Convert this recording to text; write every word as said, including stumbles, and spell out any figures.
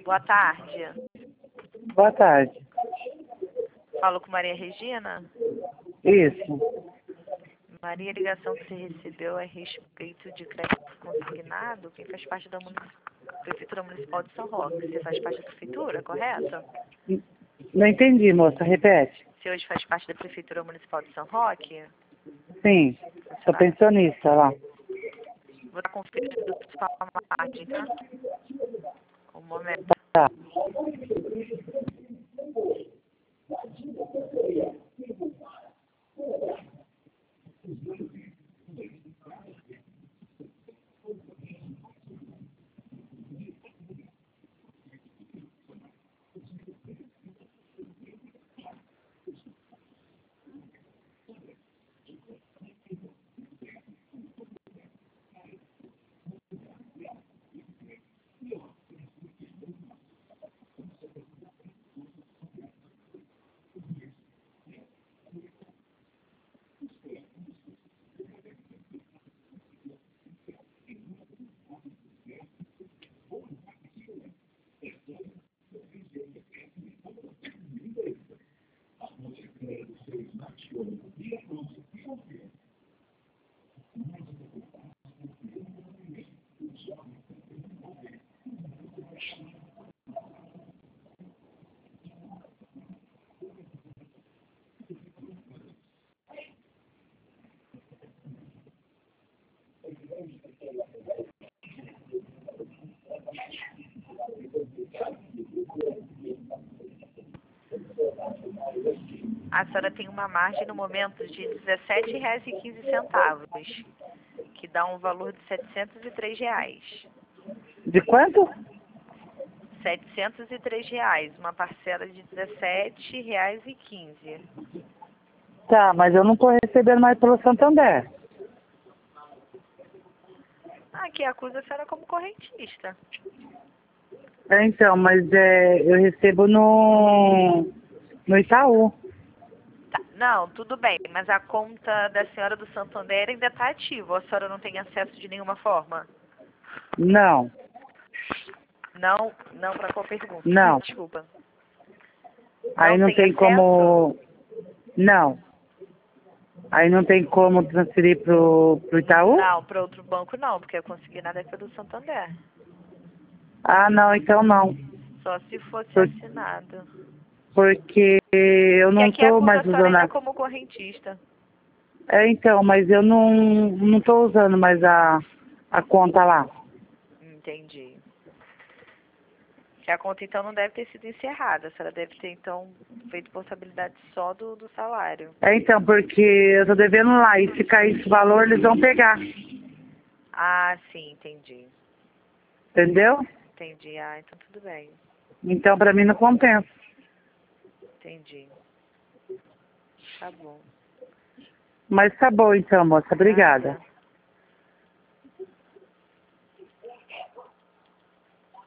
Boa tarde. Boa tarde. Falo com Maria Regina. Isso. Maria, a ligação que você recebeu é a respeito de crédito consignado. Quem faz parte da munic... Prefeitura Municipal de São Roque. Você faz parte da Prefeitura, correto? Não entendi, moça. Repete. Você hoje faz parte da Prefeitura Municipal de São Roque? Sim. Sou pensionista lá. Vou estar conferindo sua margem, tá? Um momento. Tá. A senhora tem uma margem no momento de dezessete reais e quinze centavos, que dá um valor de setecentos e três reais. De quanto? setecentos e três reais, uma parcela de dezessete reais e quinze. Tá, mas eu não tô recebendo mais pelo Santander. Aqui acusa a senhora como correntista. É, então, mas é, eu recebo no, no Itaú. Tá, não, tudo bem, mas a conta da senhora do Santander ainda está ativa, ou a senhora não tem acesso de nenhuma forma? Não, Não, não para qual pergunta? não. Desculpa. Aí não tem acesso? como... Não. Aí não tem como transferir pro, pro Itaú? Não, para outro banco não, porque eu consegui nada pelo Santander. Ah, não, então não. Só se fosse Por- assinado. Porque eu Que não aqui tô acusa mais a senhora usando ainda a... como correntista. É, então, mas eu não, não tô usando mais a, a conta lá. Entendi. Que a conta então não deve ter sido encerrada. A senhora deve ter então feito portabilidade só do, do salário. É, então, porque eu tô devendo lá e se cair esse valor, eles vão pegar. Ah, sim, entendi. Entendeu? Entendi. Ah, então tudo bem. Então, pra mim não compensa. Entendi. Tá bom. Mas tá bom então, moça. Obrigada. Nada.